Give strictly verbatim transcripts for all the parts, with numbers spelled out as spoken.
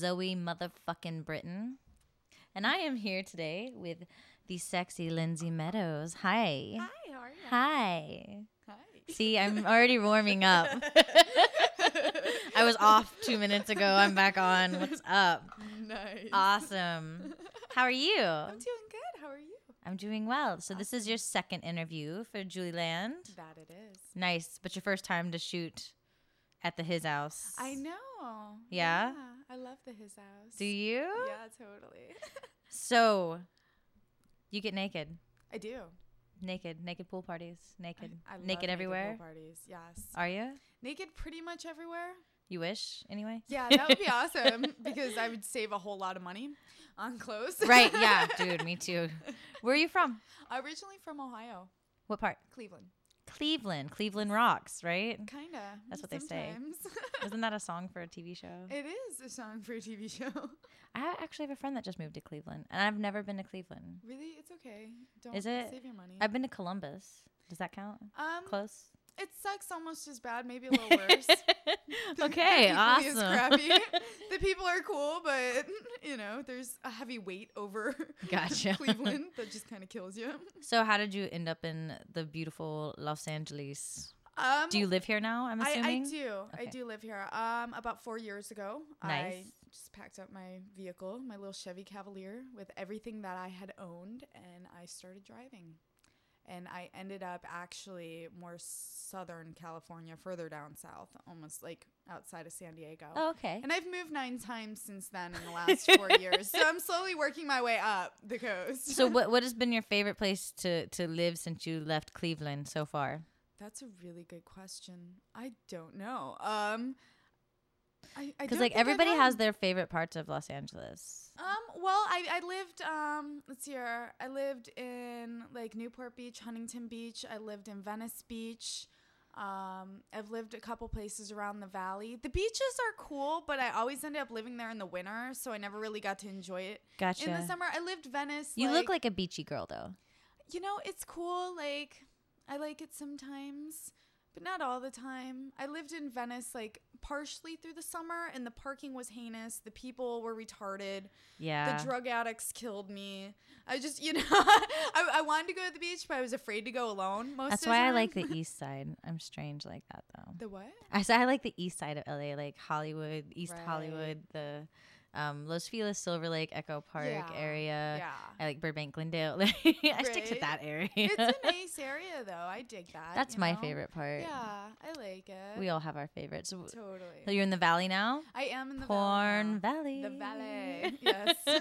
Zoe motherfucking Britton. And I am here today with the sexy Lindsay Meadows. Hi. Hi, how are you? Hi. Hi. See, I'm already warming up. I was off two minutes ago. I'm back on. What's up? Nice. Awesome. How are you? I'm doing good. How are you? I'm doing well. So this is your second interview for Julie Land. That it is. Nice. But your first time to shoot at the His House. I know. Yeah? Yeah, I love the His House. Do you? Yeah, totally. So, you get naked. I do. Naked. Naked pool parties. Naked. I, I love naked everywhere. Naked pool parties. Yes. Are you? Naked pretty much everywhere. You wish, anyway? Yeah, that would be awesome because I would save a whole lot of money on clothes. Right, yeah. Dude, me too. Where are you from? Originally from Ohio. What part? Cleveland. Cleveland. Cleveland rocks, right? Kinda. That's what they say. Sometimes. Isn't that a song for a T V show? It is a song for a T V show. I actually have a friend that just moved to Cleveland, and I've never been to Cleveland. Really? It's okay. Don't Is it? save your money. I've been to Columbus. Does that count? Um, Close? It sucks almost as bad, maybe a little worse. The Okay, equally as awesome. crappy. The people are cool, but you know, there's a heavy weight over Gotcha. Cleveland that just kind of kills you. So how did you end up in the beautiful Los Angeles? Um, Do you live here now, I'm I, assuming? I do. Okay. I do live here. Um, about four years ago, I Nice. just packed up my vehicle, my little Chevy Cavalier, with everything that I had owned, and I started driving. And I ended up actually more Southern California, further down south, almost like outside of San Diego. Oh, okay. And I've moved nine times since then in the last four years. So I'm slowly working my way up the coast. So what what has been your favorite place to, to live since you left Cleveland so far? That's a really good question. I don't know. Um, I Because like everybody has their favorite parts of Los Angeles. Um, well, I, I lived, um, let's see here. I lived in like Newport Beach, Huntington Beach. I lived in Venice Beach. Um, I've lived a couple places around the valley. The beaches are cool, but I always ended up living there in the winter, so I never really got to enjoy it. Gotcha. In the summer, I lived Venice. You look like a beachy girl though. You know, it's cool. Like, I like it sometimes, but not all the time. I lived in Venice like partially through the summer, and the parking was heinous. The people were retarded. Yeah. The drug addicts killed me. I just, you know, I, I wanted to go to the beach, but I was afraid to go alone most That's of the why I time. like the east side. I'm strange like that though. The what? I said I like the east side of L A, like Hollywood, East Right. Hollywood, the um, Los Feliz, Silver Lake, Echo Park Yeah. area. Yeah. I like Burbank, Glendale. I stick to Right. that area. It's a nice area, though. I dig that. That's you my know? favorite part. Yeah, I like it. We all have our favorites. So, Totally. so you're in the valley now? I am in the Porn valley. Valley. now. The valley.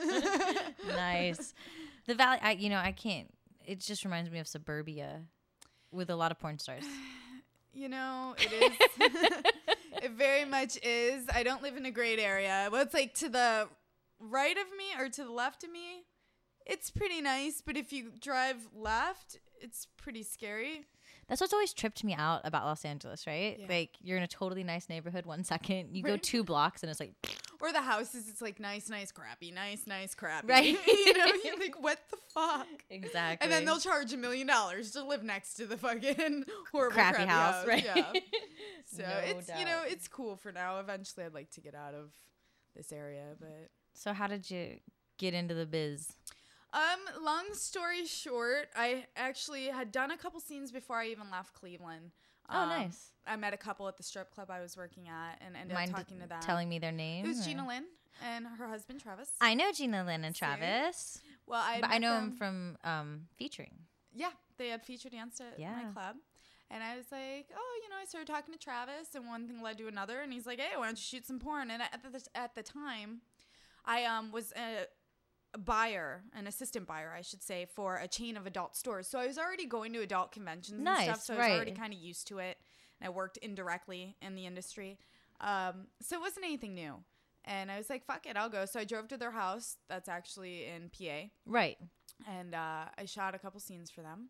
Yes. Nice. The valley, I you know, I can't. It just reminds me of suburbia with a lot of porn stars. You know, it is. It very much is. I don't live in a great area. Well, it's like to the right of me or to the left of me, it's pretty nice. But if you drive left, it's pretty scary. That's what's always tripped me out about Los Angeles, right? Yeah. Like you're in a totally nice neighborhood one second, you go Right. two blocks and it's like, Or the houses, it's like nice, nice, crappy, nice, nice, crappy. Right. You know, you're like, what the fuck? exactly. And then they'll charge a million dollars to live next to the fucking horrible Crappy crappy, house, house. right? Yeah. So No it's you know doubt. it's cool for now. Eventually, I'd like to get out of this area, but So how did you get into the biz? um, long story short, I actually had done a couple scenes before I even left Cleveland. Oh, Um, nice. I met a couple at the strip club I was working at, and ended Mind up talking to them. telling me their name? It was or- Gina Lynn and her husband Travis. I know Gina Lynn and See? Travis, well, I but I met know them. him from um, featuring. Yeah, they had feature danced at Yeah. my club. And I was like, oh, you know, I started talking to Travis, and one thing led to another. And he's like, hey, why don't you shoot some porn? And at the, at the time, I um was a, a buyer, an assistant buyer, I should say, for a chain of adult stores. So I was already going to adult conventions Nice, and stuff. So I right. was already kind of used to it. And I worked indirectly in the industry. Um, so it wasn't anything new. And I was like, fuck it, I'll go. So I drove to their house. That's actually in P A. Right. And uh, I shot a couple scenes for them.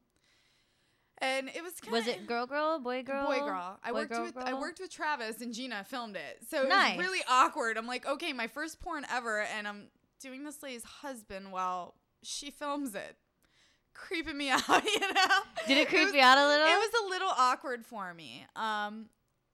And it was kind Was it girl, girl, boy, girl? boy girl? I Boy, worked girl, with girl? I worked with Travis and Gina filmed it, so it Nice. was really awkward. I'm like, okay, my first porn ever, and I'm doing this lady's husband while she films it, creeping me out. You know? Did it creep was- you out a little? It was a little awkward for me. Um,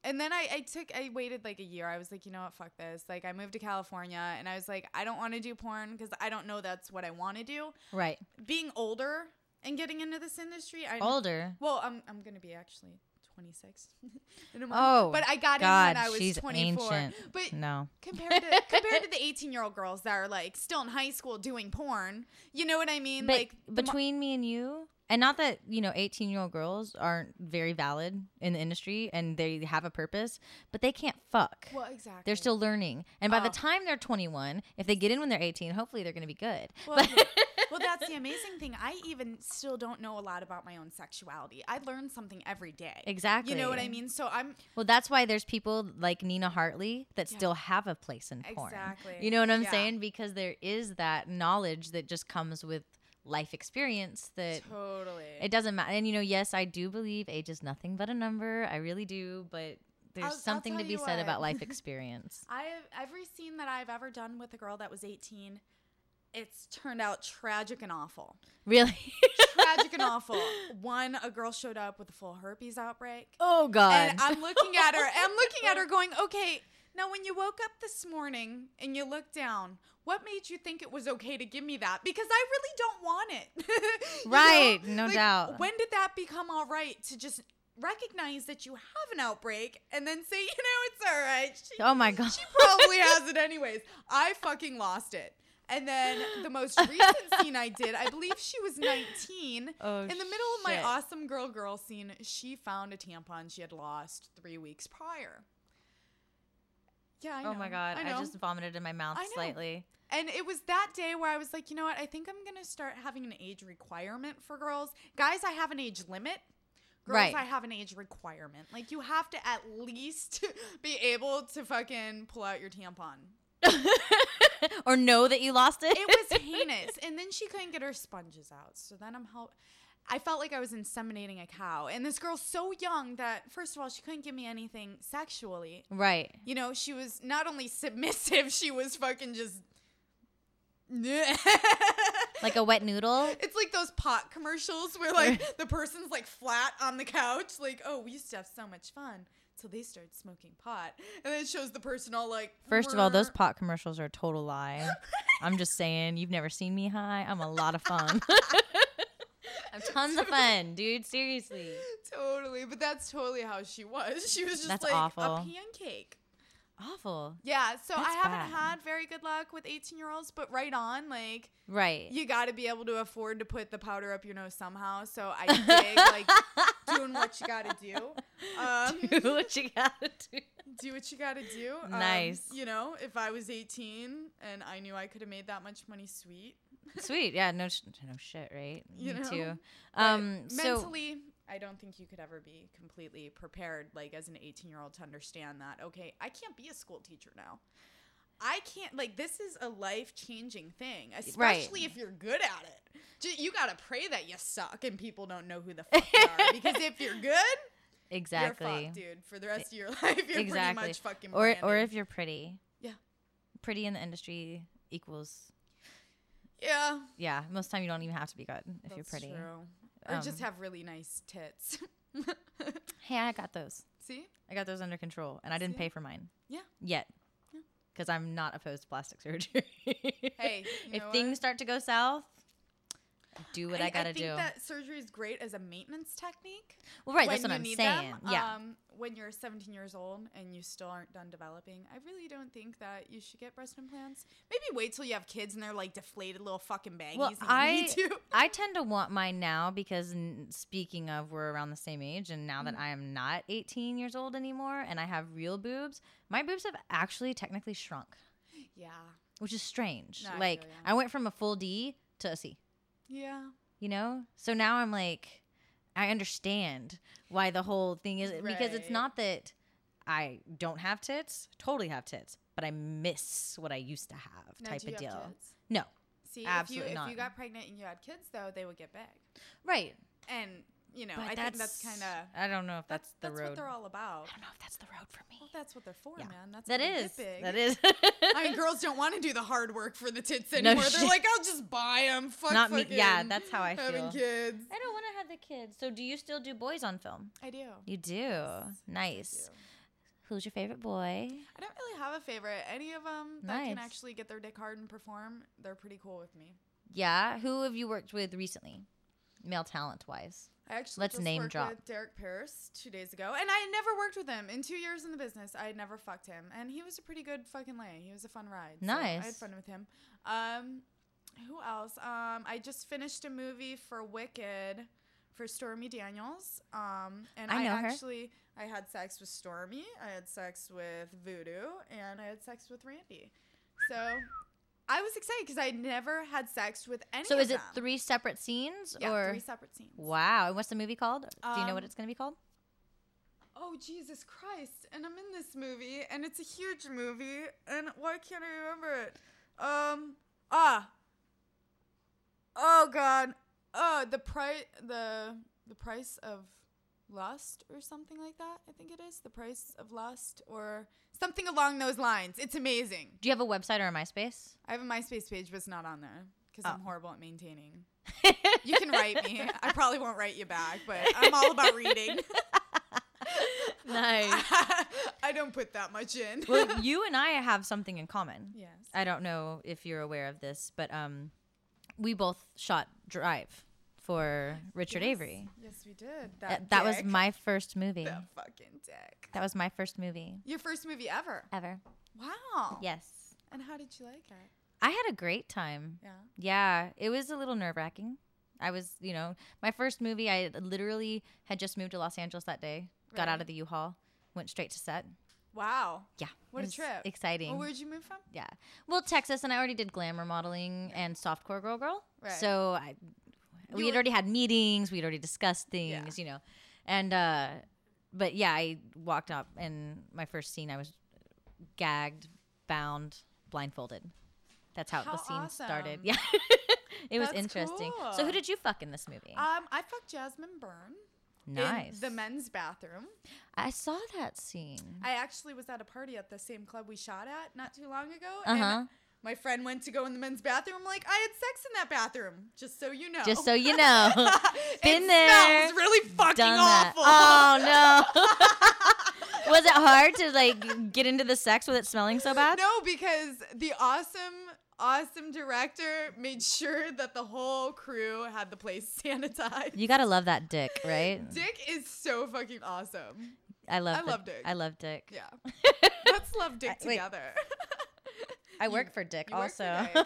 and then I, I took, I waited like a year. I was like, you know what, fuck this. Like, I moved to California, and I was like, I don't want to do porn because I don't know that's what I want to do. Right. Being older and getting into this industry. I Older? Well, I'm, I'm going to be actually twenty-six in a month. Oh, but I got God, in when I was she's twenty-four. ancient. But no. compared to compared to the eighteen-year-old girls that are like still in high school doing porn, you know what I mean? But like between mo- me and you, and not that, you know, eighteen-year-old girls aren't very valid in the industry and they have a purpose, but they can't fuck. Well, exactly. They're still learning. And by Oh. the time they're twenty-one, if they get in when they're eighteen, hopefully they're going to be good. Well, But well, that's the amazing thing. I even still don't know a lot about my own sexuality. I learn something every day. Exactly. You know what I mean? So I'm Well, that's why there's people like Nina Hartley that Yeah. still have a place in porn. Exactly. You know what I'm Yeah. saying? Because there is that knowledge that just comes with life experience that totally. it doesn't matter. And, you know, yes, I do believe age is nothing but a number. I really do. But there's I'll- I'll something to tell be you said what. about life experience. I every scene that I've ever done with a girl that was eighteen, it's turned out tragic and awful. Really? Tragic and awful. One, a girl showed up with a full herpes outbreak. Oh, God. And I'm looking at her. I'm looking at her going, okay, now when you woke up this morning and you looked down, what made you think it was okay to give me that? Because I really don't want it. You Right, know? no Like, doubt. When did that become all right to just recognize that you have an outbreak and then say, you know, it's all right. She, Oh, my God. she probably has it anyways. I fucking lost it. And then the most recent scene I did, I believe she was nineteen. Oh, In the middle of my shit. awesome girl girl scene, she found a tampon she had lost three weeks prior. Yeah, I know. Oh, my God. I, I, know. just vomited in my mouth I know. slightly. And it was that day where I was like, you know what? I think I'm going to start having an age requirement for girls. Guys, I have an age limit. Girls, Right. I have an age requirement. Like, you have to at least be able to fucking pull out your tampon. Or know that you lost it. It was heinous. And then she couldn't get her sponges out. So then I'm help. I felt like I was inseminating a cow. And this girl's so young that, first of all, she couldn't give me anything sexually. Right. You know, she was not only submissive, she was fucking just. Like a wet noodle. It's like those pot commercials where like the person's like flat on the couch, like, oh, we used to have so much fun till they started smoking pot, and then it shows the person all like. First of all, those pot commercials are a total lie. I'm just saying, you've never seen me high. I'm a lot of fun. I'm tons of fun, dude. Seriously. Totally, but that's totally how she was. She was just That's like awful. a pancake. Awful. Yeah, so That's I haven't bad. had very good luck with eighteen-year-olds, but right on, like, Right. you got to be able to afford to put the powder up your nose somehow. So I dig like doing what you got to do. Um, Do what you gotta do. do what you got to do. Um, Nice. You know, if I was eighteen and I knew I could have made that much money, sweet. Sweet. Yeah. No. Sh- no shit. Right. You Me know? too. But Um. So. mentally, I don't think you could ever be completely prepared, like as an eighteen-year-old, to understand that. Okay, I can't be a school teacher now. I can't. Like, this is a life-changing thing, especially if you're good at it. Ju- You gotta pray that you suck and people don't know who the fuck you are. Because if you're good, Exactly. you're fucked, dude. For the rest of your life, you're Exactly. pretty much fucking. Or or branded. if you're pretty. Yeah. Pretty in the industry equals. yeah, Yeah. Most of the time you don't even have to be good if that's you're pretty. true. Or just Um, have really nice tits. Hey, I got those. See? I got those under control, and I didn't See? pay for mine. Yeah. Yet. Yeah. Because I'm not opposed to plastic surgery. Hey, you if know things what? start to go south, do what I, gotta I think do. that surgery is great as a maintenance technique. Well, right, when that's what you I'm need saying. them. Yeah. Um, when you're seventeen years old and you still aren't done developing, I really don't think that you should get breast implants. Maybe wait till you have kids and they're like deflated little fucking baggies. Well, and you I need to. I tend to want mine now because n- speaking of, we're around the same age, and now Mm-hmm. that I am not eighteen years old anymore, and I have real boobs, my boobs have actually technically shrunk, Yeah. which is strange. No, I like feel ya. I went from a full D to a C. Yeah. You know? So now I'm like, I understand why the whole thing is, because it's Right. not that I don't have tits, totally have tits, but I miss what I used to have Now, type do you of have deal. kids? No. See, Absolutely if you not. if you got pregnant and you had kids though, they would get big. Right. And you know, But I think that's kind of I don't know if that's, the that's road. what they're all about. I don't know if that's the road for me. Well, that's what they're for, Yeah. man. That's That how they is. Get big. That is. I mean, girls don't want to do the hard work for the tits No anymore. They're shit. like, I'll just buy them. Fuck Not me. fucking Yeah, that's how I having feel. kids. I don't want to have the kids. So do you still do boys on film? I do. You do. Yes, I Nice. do. Who's your favorite boy? I don't really have a favorite. Any of them that can Nice. actually get their dick hard and perform, they're pretty cool with me. Yeah. Who have you worked with recently? Male talent wise. I actually Let's just name worked drop. with Derek Pierce two days ago, and I had never worked with him in two years in the business. I had never fucked him, and he was a pretty good fucking lay. He was a fun ride. So I had Nice. fun with him. Um, who else? Um, I just finished a movie for Wicked for Stormy Daniels. Um, and I I, know her. actually I had sex with Stormy. I had sex with Voodoo, and I had sex with Randy. So I was excited because I never had sex with any. So of is it them. three separate scenes Yeah, or three separate scenes. Wow. And what's the movie called? Do you know what Um, it's going to be called? Oh, Jesus Christ. And I'm in this movie, and it's a huge movie, and why can't I remember it? Um, ah. Oh, God. Oh, the price, the, the price of lust or something like that, I think it is. The price of lust or something along those lines. It's amazing. Do you have a website or a MySpace? I have a MySpace page, but it's not on there because I'm Oh. horrible at maintaining. You can write me. I probably won't write you back, but I'm all about reading. Nice. I don't put that much in. Well, you and I have something in common. Yes. I don't know if you're aware of this, but um, we both shot Drive for Richard Yes. Avery. Yes, we did. Uh, That, that was dick. my first movie. That fucking dick. That was my first movie Your first movie ever. ever. Wow. Yes. And how did you like it? I had a great time. Yeah. Yeah, it was a little nerve wracking. I was, you know, my first movie, I literally had just moved to Los Angeles that day, got Right. out of the U-Haul, went straight to set. Wow. Yeah. What it a was trip. Exciting. Well, where'd you move from? Yeah. Well, Texas, and I already did glamour modeling and softcore girl girl. Right. So I, You we had were- already had meetings. We'd already discussed things, Yeah. you know. And, uh, but yeah, I walked up, and my first scene, I was gagged, bound, blindfolded. That's how, How the scene started. awesome. Yeah. It was That's interesting. So cool. who did you fuck in this movie? Um, I fucked Jasmine Byrne Nice. in the men's bathroom. I saw that scene. I actually was at a party at the same club we shot at not too long ago. Uh-huh. And my friend went to go in the men's bathroom. I'm like, I had sex in that bathroom, just so you know. Just so you know. Been it there, smells really fucking Done that. awful. Oh no. Was it hard to like get into the sex with it smelling so bad? No, because the awesome, awesome director made sure that the whole crew had the place sanitized. You gotta love that Dick, right? Dick is so fucking awesome. I love. I the- love Dick. I love Dick. Yeah. Let's love Dick I- wait. together. I work for Dick you work also. for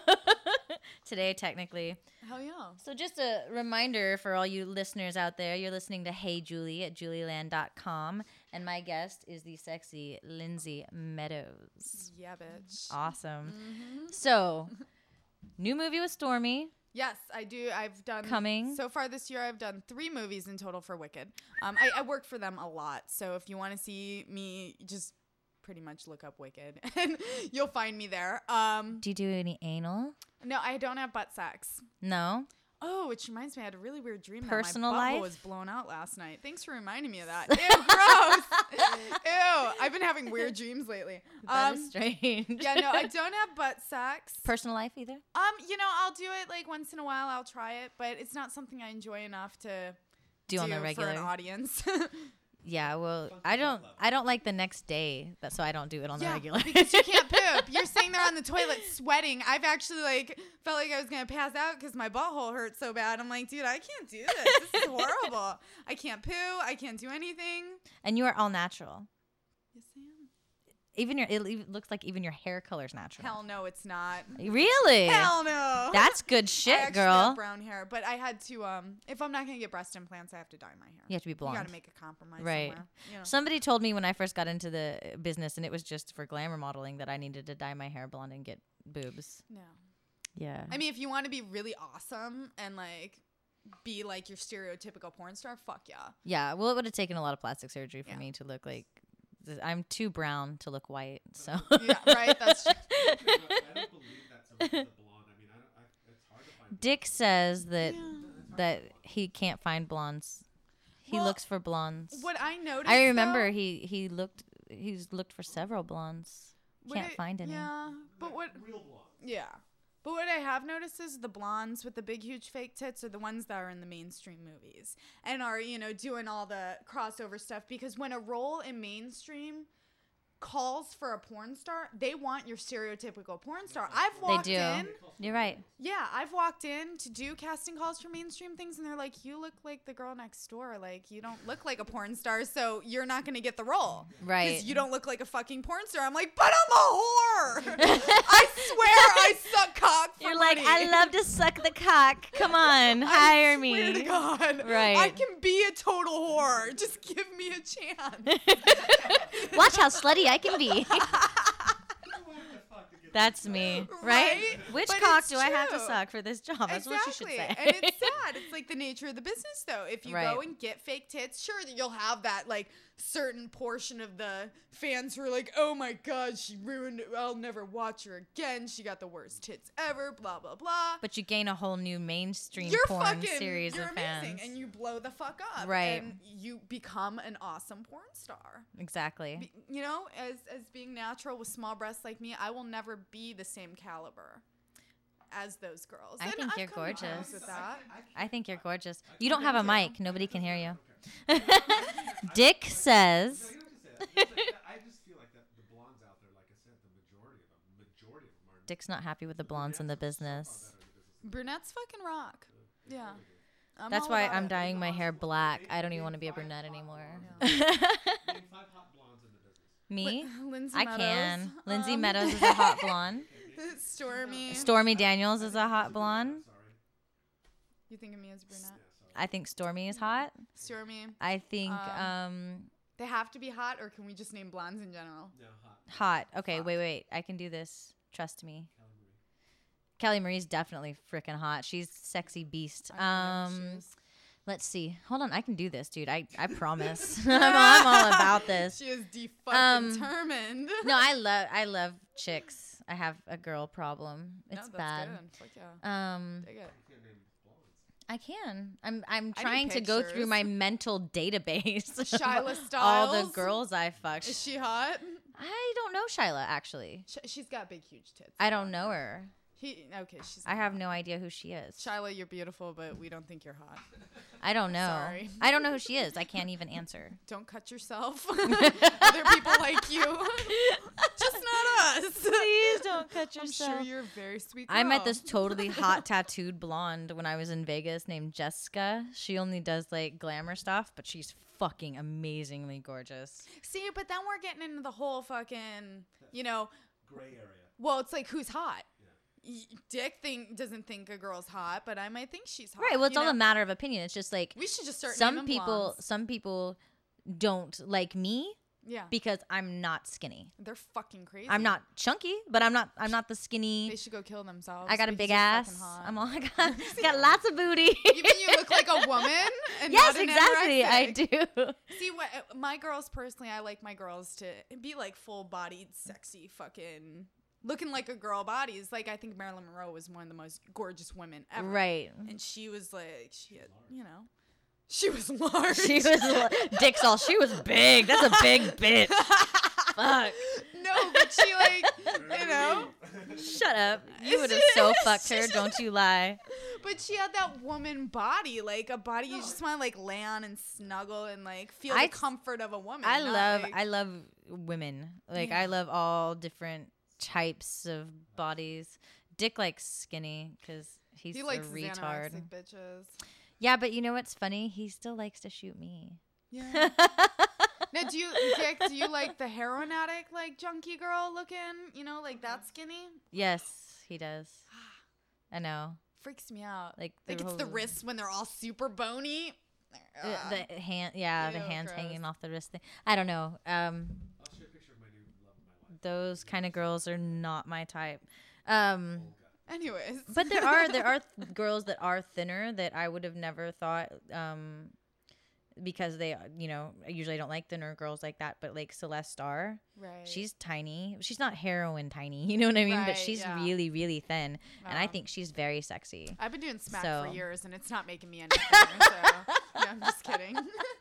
Today, technically. Hell yeah. So just a reminder for all you listeners out there, you're listening to Hey Julie at julieland dot com, and my guest is the sexy Lindsay Meadows. Yeah, bitch. Awesome. Mhm. So, new movie with Stormy. Yes, I do. I've done Coming. so far this year. I've done three movies in total for Wicked. Um, I, I worked for them a lot, so if you want to see me, just pretty much look up Wicked, and you'll find me there. Um, Do you do any anal? no, I don't have butt sex. No. Oh, which reminds me, I had a really weird dream Personal that my butthole life? was blown out last night. Thanks for reminding me of that. Ew, gross. Ew, I've been having weird dreams lately. That Um, is strange. yeah, no, I don't have butt sex. Personal life either? Um, you know, I'll do it like once in a while. I'll try it, but it's not something I enjoy enough to Do on the for regular. an audience. Yeah, well, I don't I don't like the next day, that so I don't do it on the yeah, regular. because you can't poop. You're sitting there on the toilet sweating. I've actually like felt like I was gonna pass out because my butthole hurt so bad. I'm like, dude, I can't do this. This is horrible. I can't poo. I can't do anything. And you are all natural. Yes, I am. Even your it even looks like even your hair color's natural. Hell no, it's not. Really? Hell no. That's good I shit, actually girl. have brown hair, but I had to. Um, if I'm not gonna get breast implants, I have to dye my hair. You have to be You blonde. gotta make a compromise Right. somewhere. You know? Somebody told me when I first got into the business, and it was just for glamour modeling, that I needed to dye my hair blonde and get boobs. No. Yeah. I mean, if you want to be really awesome and like be like your stereotypical porn star, fuck yeah. Yeah. Well, it would have taken a lot of plastic surgery for Yeah. me to look like. th- I'm too brown to look white, so. Yeah, right. That's true. I don't believe that someone's a blonde. I mean, I don't, I, it's hard to find. Dick says that Yeah. that he can't find blondes. He Well, looks for blondes. What I noticed, I remember though, he he looked he's looked for several blondes. what Can't I- find any. Yeah, but what? Real blonde. Yeah, but what I have noticed is the blondes with the big, huge fake tits are the ones that are in the mainstream movies and are, you know, doing all the crossover stuff. Because when a role in mainstream calls for a porn star, they want your stereotypical porn star. I've walked do. in. You're right. Yeah, I've walked in to do casting calls for mainstream things, and they're like, "You look like the girl next door. Like, you don't look like a porn star, so you're not gonna get the role, Right. Because you don't look like a fucking porn star." I'm like, "But I'm a whore. I swear, I suck cock for You're like, money. I love to suck the cock. Come on, hire I swear me. to God, Right. I can be a total whore. Just give me a chance." Watch how slutty I can be. What the fuck to get That's this me, stuff? right? Right? Which But cock it's do I have to true. suck for this job? That's what you should say. And it's sad. It's like the nature of the business, though. If you Right. go and get fake tits, sure, that you'll have that like certain portion of the fans who are like, "Oh my God, she ruined it. I'll never watch her again. She got the worst tits ever." Blah blah blah. But you gain a whole new mainstream You're porn fucking, series you're of amazing, fans. and you blow the fuck up, Right. And you become an awesome porn star. Exactly. Be- You know, as as being natural with small breasts like me, I will never be the same caliber as those girls. I And think I've you're come to terms gorgeous. with that. I think you're gorgeous. You don't have a mic. Nobody can hear you. Okay. Dick No, says, you don't have to say that. It's like that- I just feel like that the blondes out there, like I said, the majority of them, majority of them are. Dick's not happy with the blondes in the business. Far better in the business. Brunettes fucking rock. Yeah. I'm That's all why about I'm it. dyeing my hair black. I don't even want to be a brunette anymore. Name five hot blondes in the business. Me? Lindsay I Meadows. can. Lindsay um, Meadows is a hot blonde. Stormy. Stormy Daniels is a hot blonde. Sorry. You think of me as a brunette? Yeah, sorry. I think Stormy is hot. Stormy. I think Um, um They have to be hot, or can we just name blondes in general? No, hot. hot. Okay, Hot. wait, wait. I can do this. Trust me. Kelly Marie. Kelly Marie's definitely freaking hot. She's sexy beast. I don't know who she Um is. let's see. Hold on, I can do this, dude. I I promise. I'm, I'm all about this. She is de Um, fucking determined. No, I love I love chicks. I have a girl problem. No, It's that's bad. Good. Fuck yeah. Um Dig it. You can't name blondes. I can. I'm I'm I need trying to go through pictures. my mental database. of Shyla all the Styles? girls I fucked. Is she hot? I don't know Shyla actually. Sh- she's got big, huge tits. I don't know her. He okay. She's. I have no idea who she is. Shyla, you're beautiful, but we don't think you're hot. I don't know. Sorry. I don't know who she is. I can't even answer. Don't cut yourself. Other people like you, just not us. Please don't cut I'm yourself. sure you're a very sweet. Girl. I met this totally hot tattooed blonde when I was in Vegas named Jessica. She only does like glamour stuff, but she's fucking amazingly gorgeous. See, but then we're getting into the whole fucking, you know. Gray area. Well, it's like who's hot. Yeah. Y- Dick think doesn't think a girl's hot, but I might think she's hot. Right. Well, it's you all know? a matter of opinion. It's just like We should just start. some naming people blondes. some people don't like me Yeah, because I'm not skinny. they're fucking crazy. I'm not chunky, but I'm not I'm not the They skinny. should go kill themselves. I got a because big you're ass. fucking hot. I'm all I got, got lots of booty. You mean you look like a woman? And Yes, not an exactly. I anorexic? do. See, what my girls personally, I like my girls to be like full-bodied, sexy, fucking looking like a girl bodies. Like I think Marilyn Monroe was one of the most gorgeous women ever. Right. And she was like, she had, you know, she was large. She was li- Dick's all. She was big. That's a big bitch. Fuck. No, but she like, you know, Shut up. You would have so fucked her. Don't you lie. but she had that woman body, like a body you just want to like lay on and snuggle and like feel I- the comfort of a woman. I not, love. like- I love women. Like Yeah. I love all different types of bodies. Dick likes skinny because he's he a likes retard. anorexic bitches. Yeah, but you know what's funny? He still likes to shoot me. Yeah. Now, do you, Dick? Do you like the heroin addict, like junkie girl looking? You know, like that skinny? Yes, he does. I know. Freaks me out. Like Like the it's the whole- wrists when they're all super bony. Uh, Ah. the hand, yeah, the Ew, hands gross. hanging off the wrist thing. I don't know. Um, I'll show you a picture of my new love of my life. those kind of girls are not my type. Um, Anyways, but there are there are th- girls that are thinner that I would have never thought. Um, because they, you know, I usually don't like thinner girls like that. But like Celeste Starr, right. she's tiny. She's not heroin tiny, you know what I mean? Right, but she's yeah. really, really thin, and I Um, think she's very sexy. I've been doing smack so- for years, and it's not making me any thinner. So no, I'm just kidding.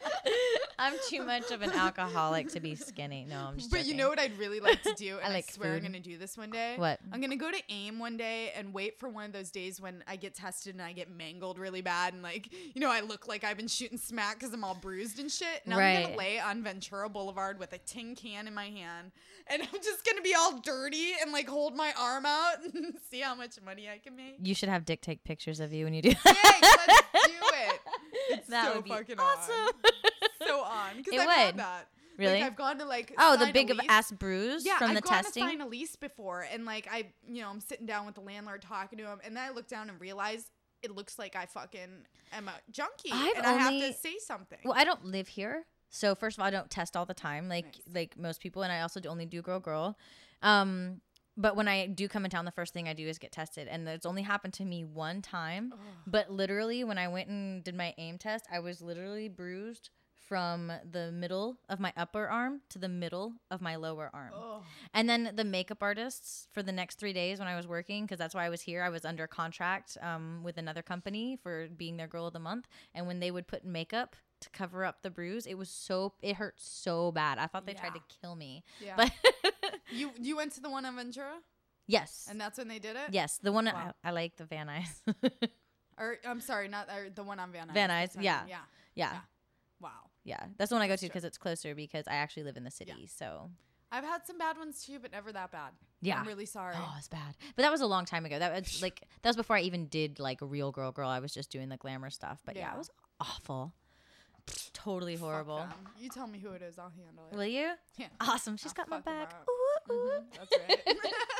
I'm too much of an alcoholic to be skinny. No, I'm just. But you joking. know what I'd really like to do, and I, like swear I'm food. gonna do this one day. What? I'm gonna go to AIM one day and wait for one of those days when I get tested and I get mangled really bad, and like, you know, I look like I've been shooting smack because I'm all bruised and shit. And Right. I'm gonna lay on Ventura Boulevard with a tin can in my hand, and I'm just gonna be all dirty and like hold my arm out and see how much money I can make. You should have Dick take pictures of you when you do. Yay, let's do it. It's That so would be fucking awesome. on. So on, because It I've had would. that. Really? Like, I've gone to like Oh, the sign a big of lease. ass bruise Yeah, from I've the gone testing. to sign a lease before, and like I, you know, I'm sitting down with the landlord talking to him, and then I look down and realize it looks like I fucking am a junkie, I've and I have only- to say something. Well, I don't live here, so first of all, I don't test all the time, like Nice. like most people, and I also do only do girl girl. Um, but when I do come in town, the first thing I do is get tested, and it's only happened to me one time. Ugh. But literally, when I went and did my aim test, I was literally bruised from the middle of my upper arm to the middle of my lower arm. Ugh. And then the makeup artists for the next three days when I was working, because that's why I was here, I was under contract um, with another company for being their girl of the month. And when they would put makeup to cover up the bruise, it was so, it hurt so bad. I thought they tried Yeah. to kill me. Yeah. But you you went to the one on Ventura, yes. and that's when they did it. Yes. The one, Wow. I, I like the Van Nuys. Or I'm sorry, not or the one on Van Nuys. Van Nuys, That's what I yeah. mean. Yeah. yeah. Yeah. Wow. Yeah. That's the one I go That's to true. because it's closer because I actually live in the city. So I've had some bad ones too, but never that bad. yeah. I'm really sorry. Oh, it's bad. But that was a long time ago. That was like that was before I even did like a real girl girl. I was just doing the glamour stuff. But yeah, Yeah. it was awful. Totally Fuck horrible. them. You tell me who it is, I'll handle it. Will you? Yeah. Awesome. She's I'll got my fuck 'em back. up. Ooh, ooh. Mhm, that's right.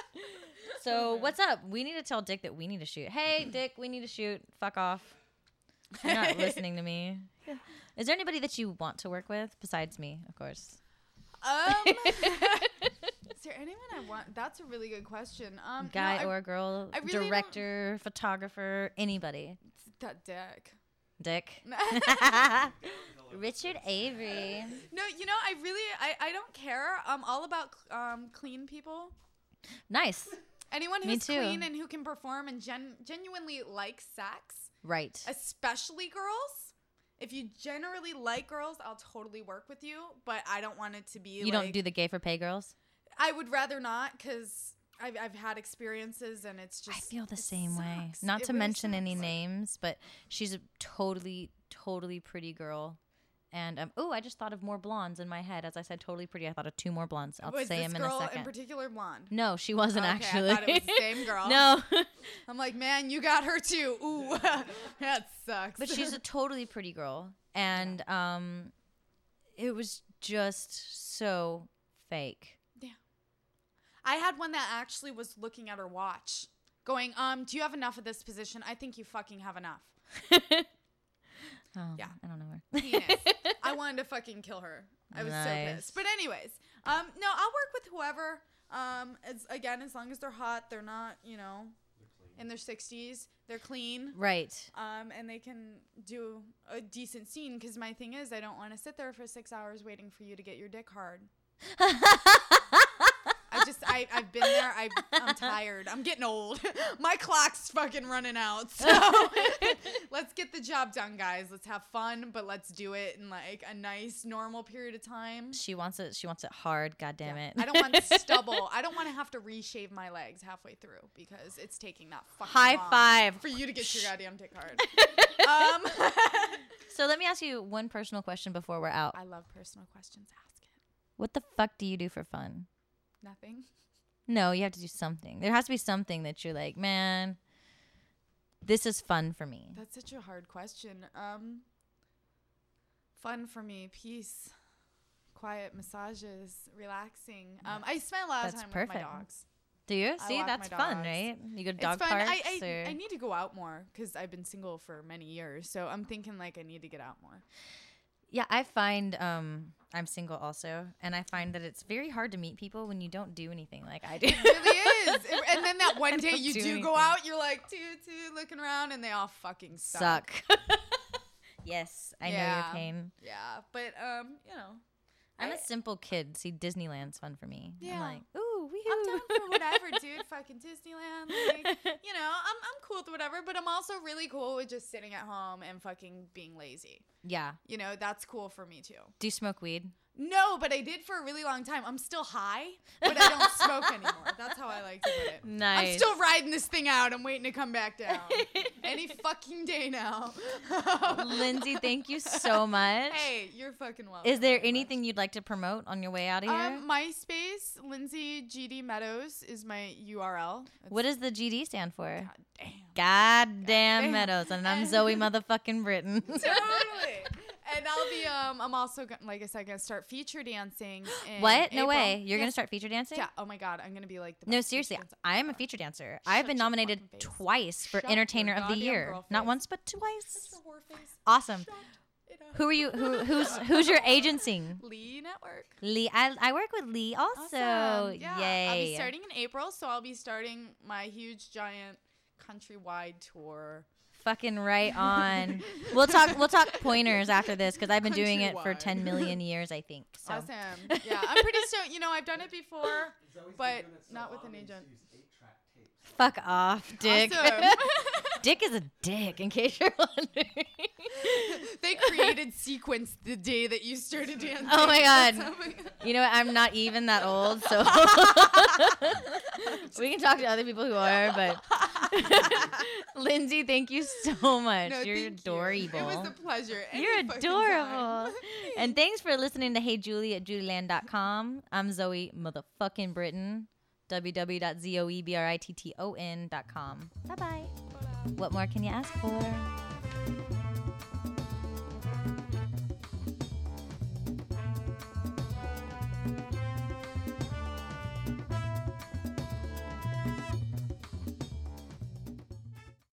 So what's up? We need to tell Dick that we need to shoot. Hey, Dick, we need to shoot. Fuck off. You're not listening to me. Is there anybody that you want to work with besides me, of course? Um, is there anyone I want? That's a really good question. Um, Guy no, I- or girl, I really don't- director, photographer, anybody. that dick. Dick. Richard Avery. No, you know, I really, I, I don't care. I'm all about um clean people. Nice. Anyone Me who's too. clean and who can perform and gen- genuinely like sex, Right. especially girls. If you generally like girls, I'll totally work with you. But I don't want it to be. You like, don't do the gay for pay girls? I would rather not because I've I've had experiences and it's just. I feel the it same way. sucks. Not It to really mention any sucks. names, but she's a totally, totally pretty girl. And um, oh, I just thought of more blondes in my head. As I said, totally pretty. I thought of two more blondes. I'll Was say this them in a girl second. in particular blonde? No, she wasn't Okay, actually. I thought it was the same girl. No, I'm like, man, you got her too. Ooh, that sucks. but she's a totally pretty girl, and um, it was just so fake. I had one that actually was looking at her watch, going, um, do you have enough of this position? I think you fucking have enough. Oh, Yeah. I don't know her. Penis. I wanted to fucking kill her. I was so Nice. pissed. But anyways, um, no, I'll work with whoever. Um, as again, as long as they're hot, they're not, you know, in their sixties, they're clean. Right. Um, and they can do a decent scene. Because my thing is, I don't want to sit there for six hours waiting for you to get your dick hard. I just, I, I've been there. I, I'm tired. I'm getting old. My clock's fucking running out. So let's get the job done, guys. Let's have fun, but let's do it in like a nice, normal period of time. She wants it. She wants it hard. God damn Yeah. it. I don't want stubble. I don't want to have to reshave my legs halfway through because it's taking that fucking High long five. for you to get your goddamn dick hard. um, So let me ask you one personal question before we're out. I love personal questions. Ask it. What the fuck do you do for fun? Nothing. No, you have to do something. There has to be something that you're like, man, this is fun for me. That's such a hard question. Um, fun for me, peace, quiet massages, relaxing. Um, I spend a lot of That's time perfect. with my dogs. Do you? I See, walk that's my fun, dogs. right? You go to dog it's fun. parks I, I, or I need to go out more because I've been single for many years. So I'm thinking like I need to get out more. yeah, I find um I'm single also, and I find that it's very hard to meet people when you don't do anything like I do. It really is. It- and then that one day don't you do do, go anything. out, you're like, toot, toot, looking around, and they all fucking suck. Suck. Yes, I know Yeah. your pain. Yeah, but um, you know, I'm I- a simple kid. See, Disneyland's fun for me. I'm Yeah. like, ooh, wee I'm down for whatever, dude. Fucking Disneyland, like, you know, I'm I'm cool with whatever, but I'm also really cool with just sitting at home and fucking being lazy. Yeah. You know, that's cool for me too. Do you smoke weed? No, but I did for a really long time. I'm still high, but I don't smoke anymore. That's how I like to put it. Nice. I'm still riding this thing out. I'm waiting to come back down. Any fucking day now. Lindsay, thank you so much. Hey, you're fucking welcome. Is there very anything much. you'd like to promote on your way out of here? Um, MySpace, Lindsay G D Meadows is my U R L. It's, What does the G D stand for? God damn. Goddamn Goddamn. Meadows, and I'm Zoe motherfucking Britton. Totally. And I'll be um I'm also go- like I said gonna start feature dancing in What? No April. way. You're gonna Yes. start feature dancing? Yeah. Oh my god, I'm gonna be like the No, best feature seriously. dancer. I am a ever. feature dancer. Shut I've been your nominated fucking face. twice for Shut Entertainer your of the goddamn Year. girl Not face. once, but Shut twice. your whore face. Awesome. Shut it up. Who are you? Who who's who's your agency? Lee Network. Lee. I, I work with Lee also. Awesome. Yeah. Yay. I'll be starting in April, so I'll be starting my huge giant countrywide tour. Fucking right on. We'll talk. We'll talk pointers after this because I've been doing it for Countrywide. ten million years, I think. So. Awesome. Yeah, I'm pretty stoked. You know, I've done it before, Zoe's been but doing it so not with long an that agent. she's eight-track tapes. Fuck off, Dick. Awesome. Dick is a dick, in case you're wondering. They created sequence the day that you started dancing. Oh my That's God. how we- You know what? I'm not even that old, so we can talk to other people who are. But Lindsay, thank you so much. No, You're thank you. adorable. It was a pleasure. You're Any fucking adorable. time. And thanks for listening to Hey Julie at julie land dot com. I'm Zoe motherfucking Britton. w w w dot zoe britton dot com. Bye bye. What more can you ask for?